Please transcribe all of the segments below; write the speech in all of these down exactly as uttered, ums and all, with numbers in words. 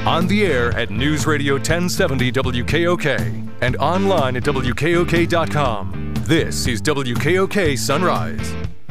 On the air at News Radio ten seventy W K O K and online at W K O K dot com. This is W K O K Sunrise.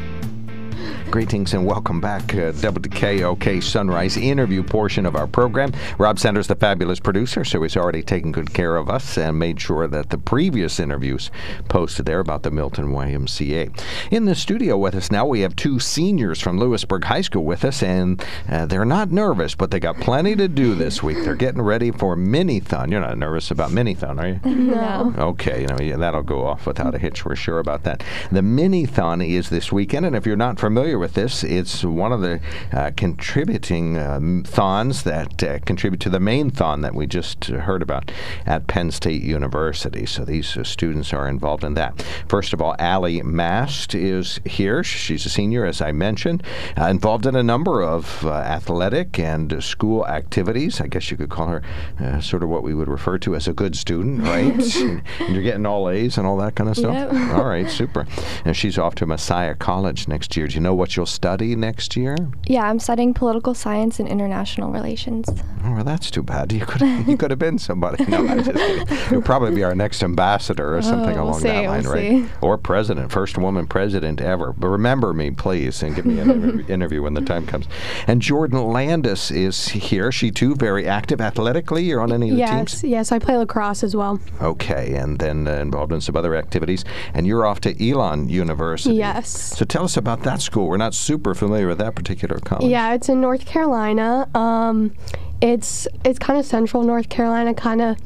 Greetings and welcome back. Uh, W K O K Sunrise interview portion of our program. Rob Sanders, the fabulous producer, so he's already taken good care of us and made sure that the previous interviews posted there about the Milton Y M C A. In the studio with us now, we have two seniors from Lewisburg High School with us, and uh, they're not nervous, but they got plenty to do this week. They're getting ready for Mini-thon. You're not nervous about Mini-thon, are you? No. Okay, you know, yeah, that'll go off without a hitch. We're sure about that. The Mini-thon is this weekend, and if you're not familiar with this, it's one of the uh, contributing um, thons that uh, contribute to the main thon that we just uh, heard about at Penn State University. So these uh, students are involved in that. First of all, Allie Mast is here. She's a senior, as I mentioned, uh, involved in a number of uh, athletic and uh, school activities. I guess you could call her uh, sort of what we would refer to as a good student, right? and, and you're getting all A's and all that kind of stuff? Yep. All right, super. And she's off to Messiah College next year. Do you know what you'll study next year? Yeah, I'm studying political science and international relations. Oh, well, that's too bad. You could you could have been somebody. No, I'm just kidding. You'll probably be our next ambassador or something oh, we'll along see, that line, we'll right? See. Or president, first woman president ever. But remember me, please, and give me an interview, interview when the time comes. And Jordan Landis is here. She, too, very active athletically. You're on any of the yes, teams? Yes, yes. I play lacrosse as well. Okay, and then uh, involved in some other activities. And you're off to Elon University. Yes. So tell us about that school. We're not super familiar with that particular college. Yeah, it's in North Carolina. Um, it's it's kind of central North Carolina, kind of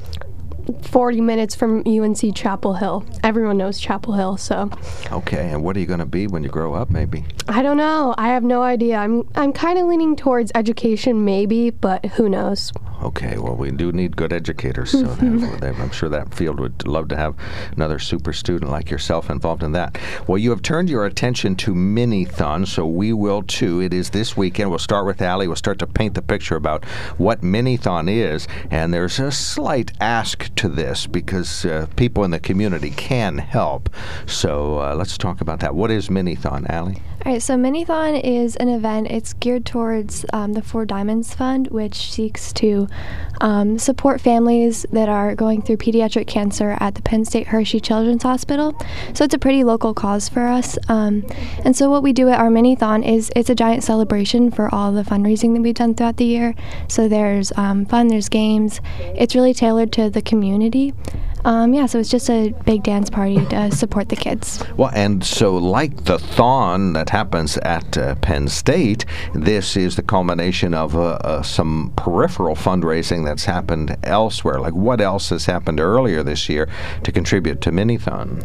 forty minutes from U N C Chapel Hill. Everyone knows Chapel Hill, so. Okay, and what are you going to be when you grow up, maybe? I don't know. I have no idea. I'm I'm kind of leaning towards education, maybe, but who knows? Okay, well, we do need good educators, so that, that, I'm sure that field would love to have another super student like yourself involved in that. Well, you have turned your attention to Mini-thon, so we will too. It is this weekend. We'll start with Allie. We'll start to paint the picture about what Mini-thon is, and there's a slight ask to this because uh, people in the community can help. So uh, let's talk about that. What is Mini-thon, Allie? All right, so Mini-thon is an event. It's geared towards um, the Four Diamonds Fund, which seeks to um, support families that are going through pediatric cancer at the Penn State Hershey Children's Hospital. So it's a pretty local cause for us. Um, and so what we do at our Mini-thon is it's a giant celebration for all the fundraising that we've done throughout the year. So there's um, fun, there's games. It's really tailored to the community. Um, yeah, so it's just a big dance party to support the kids. Well, and so like the thon that happens at uh, Penn State, this is the culmination of uh, uh, some peripheral fundraising that's happened elsewhere. Like what else has happened earlier this year to contribute to Mini-thon?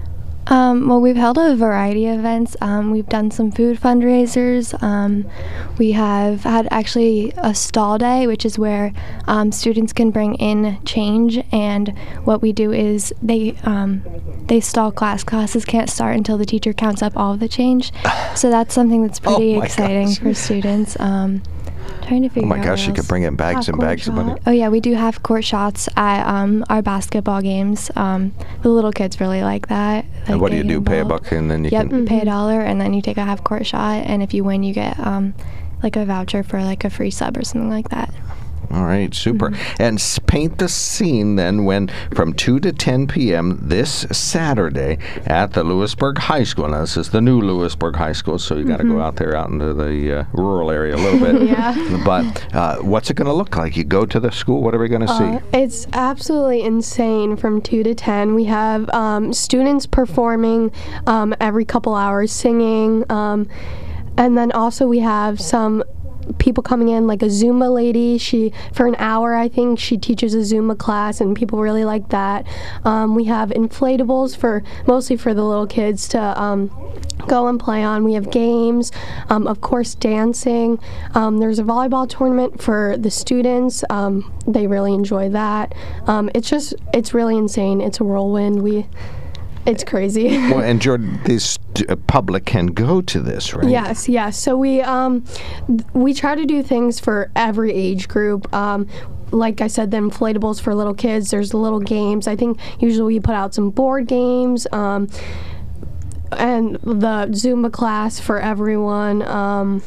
Um, well, we've held a variety of events. Um, we've done some food fundraisers. Um, we have had actually a stall day, which is where um, students can bring in change. And what we do is they um, they stall class. Classes can't start until the teacher counts up all of the change. So that's something that's pretty oh exciting gosh. for students. Um, Trying to figure Oh my out gosh, what you could else. bring in bags and bags of money. Oh yeah, we do have court shots at um, our basketball games. Um, the little kids really like that. Like And what do you getting do? Pay a involved. buck and then you Yep, can... you pay a dollar and then you take a half court shot, and if you win, you get um, like a voucher for like a free sub or something like that. All right, super. Mm-hmm. And s- paint the scene then when from two to ten p.m. this Saturday at the Lewisburg High School. Now, this is the new Lewisburg High School, so you got to Mm-hmm. go out there out into the uh, rural area a little bit. Yeah. But uh, what's it going to look like? You go to the school, what are we going to Uh, see? it's absolutely insane from two to ten. We have um, students performing um, every couple hours, singing, um, and then also we have some people coming in, like a Zumba lady. She, for an hour, I think, she teaches a Zumba class, and people really like that. Um, we have inflatables for, mostly for the little kids to um, go and play on. We have games, um, of course, dancing. Um, there's a volleyball tournament for the students. Um, they really enjoy that. Um, it's just, it's really insane. It's a whirlwind. We, it's crazy. Well, and Jordan, this uh, public can go to this, right? Yes, yes. So we um, th- we try to do things for every age group. Um, like I said, the inflatables for little kids. There's the little games. I think usually we put out some board games. Um, and the Zumba class for everyone. Um,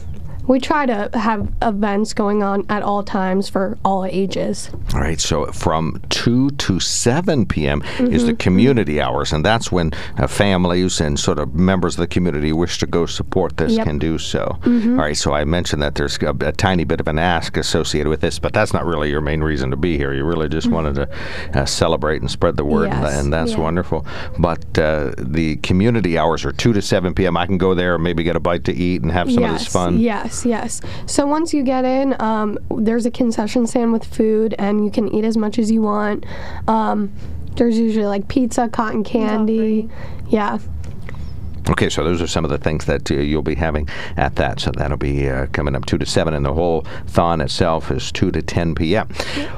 we try to have events going on at all times for all ages. All right, so from two to seven p.m. Mm-hmm. is the community hours, and that's when uh, families and sort of members of the community who wish to go support this Yep. can do so. Mm-hmm. All right, so I mentioned that there's a, a tiny bit of an ask associated with this, but that's not really your main reason to be here. You really just mm-hmm. wanted to uh, celebrate and spread the word, Yes. and, and that's Yeah. wonderful. But uh, the community hours are two to seven p.m. I can go there and maybe get a bite to eat and have some yes, of this fun. Yes, yes. So once you get in, um, there's a concession stand with food, and you can eat as much as you want. Um, there's usually like pizza, cotton candy. Yeah. Okay, so those are some of the things that uh, you'll be having at that. So that'll be uh, coming up two to seven, and the whole thon itself is two to ten p.m.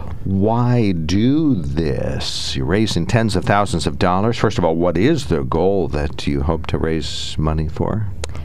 Why do this? You're raising tens of thousands of dollars. First of all, what is the goal that you hope to raise money for?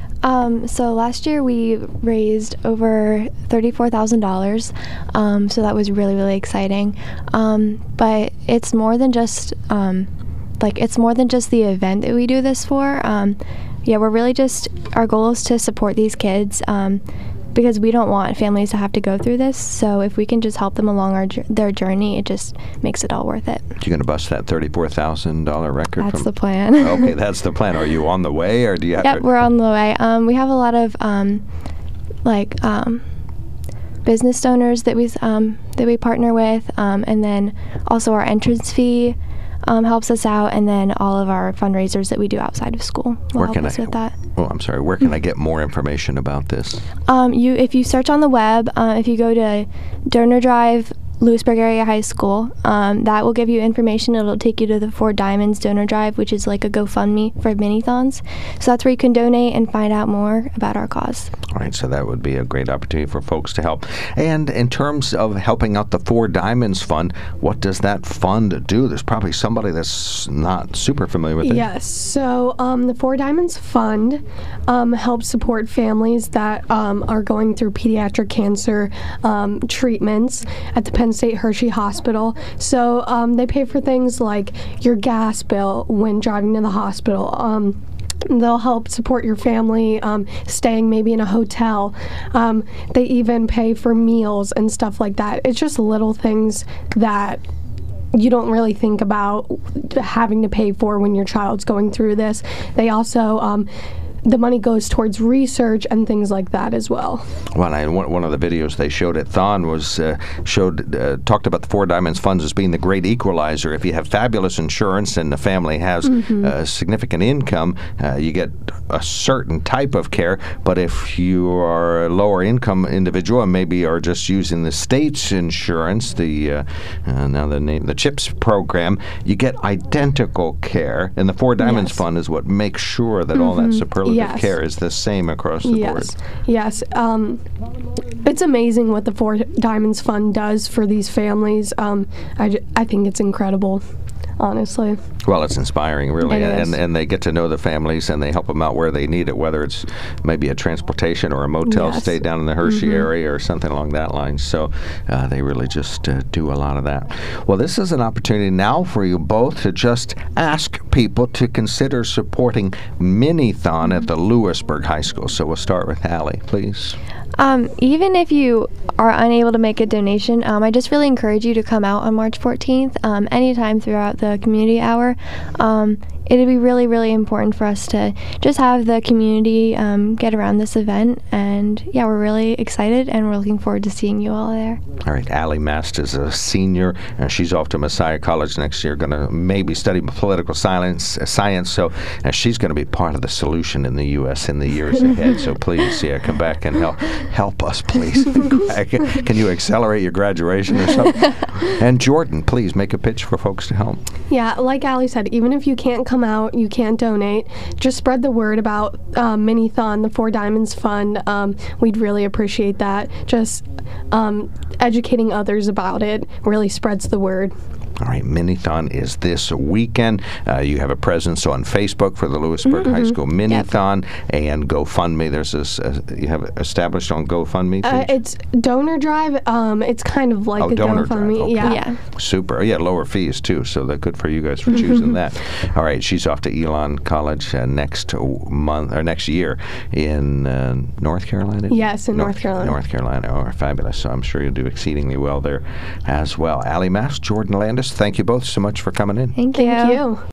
Um, so last year we raised over thirty-four thousand dollars, um, so that was really, really exciting. Um, but it's more than just, um, like, it's more than just the event that we do this for. Um, yeah, we're really just, our goal is to support these kids, um, because we don't want families to have to go through this. So if we can just help them along our their journey, it just makes it all worth it. You're going to bust that thirty-four thousand dollars record? That's from the plan. Okay, that's the plan. Are you on the way, or do you have Yep, to? we're on the way. Um, we have a lot of um, like um, business donors that we um, that we partner with, um, and then also our entrance fee um, helps us out, and then all of our fundraisers that we do outside of school will Where help can us I, with that. Oh, I'm sorry. Where can I get more information about this? Um, you, if you search on the web, uh, if you go to Donor Drive Lewisburg Area High School, um, that will give you information. It'll take you to the Four Diamonds Donor Drive, which is like a GoFundMe for mini-thons. So that's where you can donate and find out more about our cause. All right, so that would be a great opportunity for folks to help. And in terms of helping out the Four Diamonds Fund, what does that fund do? There's probably somebody that's not super familiar with it. Yes. So um, the Four Diamonds Fund um, helps support families that um, are going through pediatric cancer um, treatments at the Penn State Hershey Hospital. So um, they pay for things like your gas bill when driving to the hospital. Um, They'll help support your family um, staying maybe in a hotel. Um, they even pay for meals and stuff like that. It's just little things that you don't really think about having to pay for when your child's going through this. They also, um, the money goes towards research and things like that as well. Well, I, one, one of the videos they showed at Thon was uh, showed uh, talked about the Four Diamonds Funds as being the great equalizer. If you have fabulous insurance and the family has mm-hmm. uh, significant income, uh, you get a certain type of care. But if you are a lower income individual and maybe are just using the state's insurance, the uh, uh, now the name the CHIPS program, you get identical care. And the Four Diamonds yes. Fund is what makes sure that mm-hmm. all that superlative Yes. care is the same across the yes. board. Yes. Um, it's amazing what the Four Diamonds Fund does for these families. Um, I, j- I think it's incredible, honestly. Well, it's inspiring, really, It and is. and they get to know the families, and they help them out where they need it, whether it's maybe a transportation or a motel Yes. stay down in the Hershey Mm-hmm. area or something along that line. So uh, they really just uh, do a lot of that. Well, this is an opportunity now for you both to just ask people to consider supporting Mini-Thon at the Lewisburg High School. So we'll start with Allie, please. Um, even if you are unable to make a donation, um, I just really encourage you to come out on March fourteenth, um, anytime throughout the community hour. Um, it'd be really, really important for us to just have the community um, get around this event. And yeah, we're really excited, and we're looking forward to seeing you all there. All right, Allie Mast is a senior, and she's off to Messiah College next year, going to maybe study political science, uh, science so uh, she's going to be part of the solution in the U S in the years ahead. So please, yeah, come back and help help us, please. Can you accelerate your graduation or something? And Jordan, please make a pitch for folks to help. Yeah, like Allie said, even if you can't come out, you can't donate, just spread the word about um, Mini-Thon, the Four Diamonds Fund. Um, we'd really appreciate that. Just um, educating others about it really spreads the word. All right, Minithon is this weekend. Uh, you have a presence on Facebook for the Lewisburg Mm-hmm. High School Minithon and GoFundMe. There's this, uh, you have it established on GoFundMe page? Uh, it's Donor Drive. Um, it's kind of like Oh, a Donor Drive, GoFundMe. okay. Yeah. Yeah. Super. Yeah, lower fees too, so that's good for you guys for choosing that. All right, she's off to Elon College uh, next month or next year in uh, North Carolina. Yes, in North Carolina. North Carolina. Oh, fabulous. So I'm sure you'll do exceedingly well there as well. Allie Mass, Jordan Landis, thank you both so much for coming in. Thank you. Thank you.